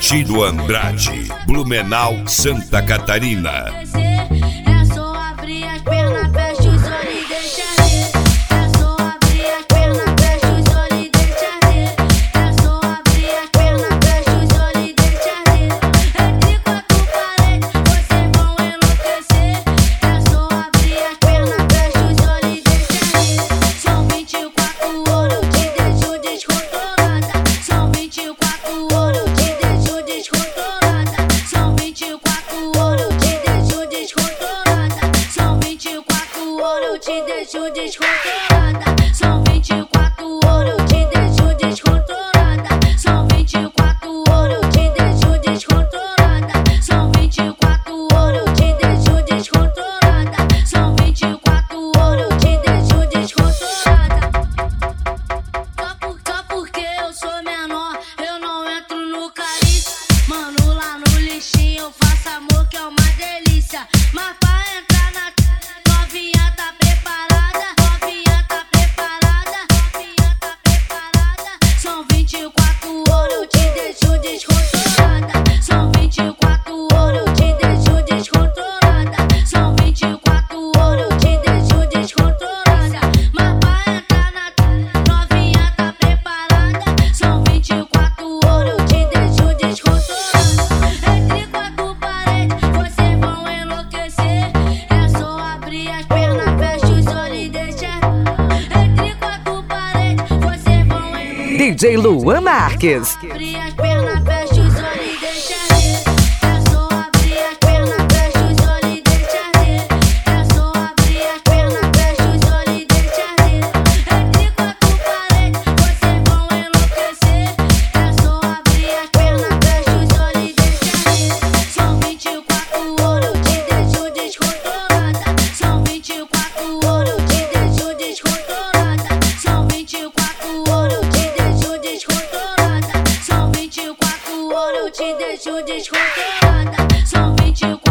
Tiro Andrade, Blumenau, Santa Catarina. É só abrir as pernas, fecha os olhos e deixa ver. É só abrir as pernas, fecha os olhos e deixa ver. É só abrir as pernas, fecha os olhos e deixa ver. Entre quatro paredes, vocês vão enlouquecer. É só abrir as pernas, fecha os olhos e deixa ver. São 24 horas, eu te deixo descontrolada. São 24 horas, eu te deixo descontrolada. São 24 horas, eu te deixo descontrolada. São 24 horas, eu te deixo descontrolada. São 24 horas, eu te deixo descontrolada. São 24 horas, eu te deixo descontrolada. São 24 horas, eu te deixo descontrolada. São 24 horas, eu te deixo descontrolada. Só porque eu sou menor, eu não entro no calice. Mano, lá no lixinho eu faço amor que é uma delícia. Mas pra entrar na novinha tá preparada, novinha tá preparada, novinha tá preparada. São 24 horas, eu te deixo descontrolada. São 24 horas, eu te deixo descontrolada. São 24 horas, eu te deixo descontrolada. Mas pra entrar na novinha tá preparada. São 24 horas, eu te deixo descontrolada. Entre quatro paredes, vocês vão enlouquecer. É só abrir as pernas, fecha os olhos e deixa. Entre quatro paredes, vocês vão enlouquecer. DJ Luan Marques. Abrir as pernas, fecha os olhos e deixa ver. É só abrir as pernas, fecha os olhos e deixa ver. É só abrir as pernas, fecha os olhos e deixa ver. Entre quatro paredes, vocês vão enlouquecer. É só abrir as pernas, fecha os olhos e deixa ver. São 24 horas, eu te deixo descontrolada. São 24 horas, eu te deixo descontrolada. São 24 horas, eu te deixo descontrolada. São 24 horas, eu te deixo descontrolada. São 24